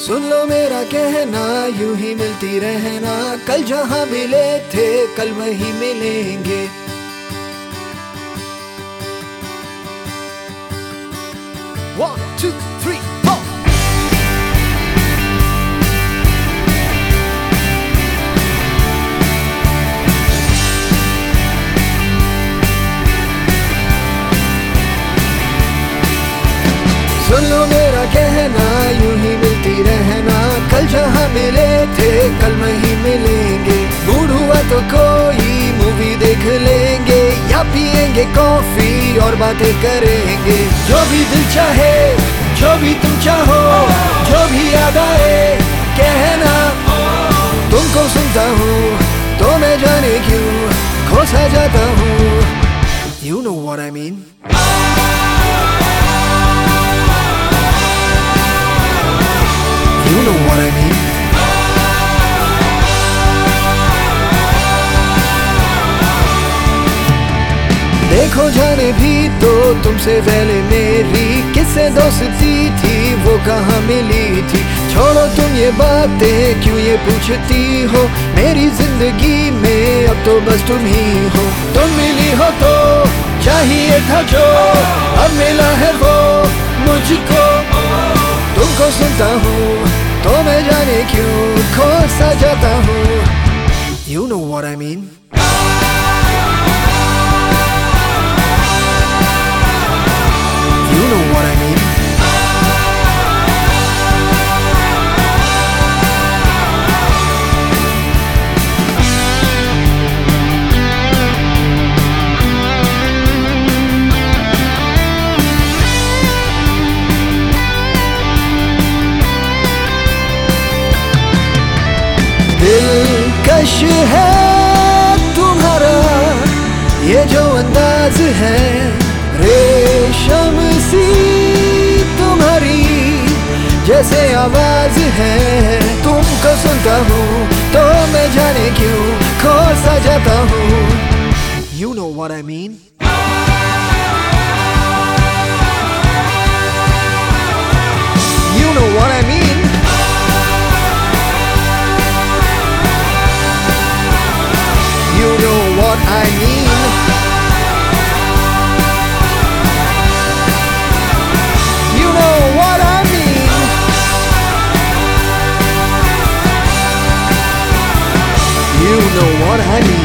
सुन लो मेरा कहना, यूं ही मिलती रहना। कल जहां मिले थे कल वहीं मिलेंगे। One, two, three, four. सुन लो मेरा कहना, यूं ही मिलती रहना। कल जहां मिले थे कल वहीं मिलेंगे। मूड हुआ तो कोई मूवी देख लेंगे या पिएंगे कॉफी और बातें करेंगे। जो भी दिल चाहे, जो भी तुम चाहो, जो भी याद आए कहना। तुमको सुनता हूँ तो मैं जाने क्यों खो सा जाता हूँ। You know what I mean? You know what I mean? देखो जाने भी तो तुमसे पहले मेरी किससे दोस्ती थी, वो कहाँ मिली थी। छोड़ो तुम ये बातें क्यों ये पूछती हो। मेरी जिंदगी में अब तो बस तुम ही हो। तुम मिली हो तो चाहिए था जो अब मिला है वो मुझको। तुमको सुनता हूँ तो मैं जाने क्यों खो सा जाता हूँ। You know what I mean? You know what I mean? दिलकश है तुम्हारा ये जो अंदाज है। रेशम सी तुम्हारी जैसे आवाज है। तुमको सुनता हूँ तो मैं जाने क्यों खो सा जाता हूँ। You know what I mean? You know what I mean? You know what I mean? You know what I mean? You know what I mean?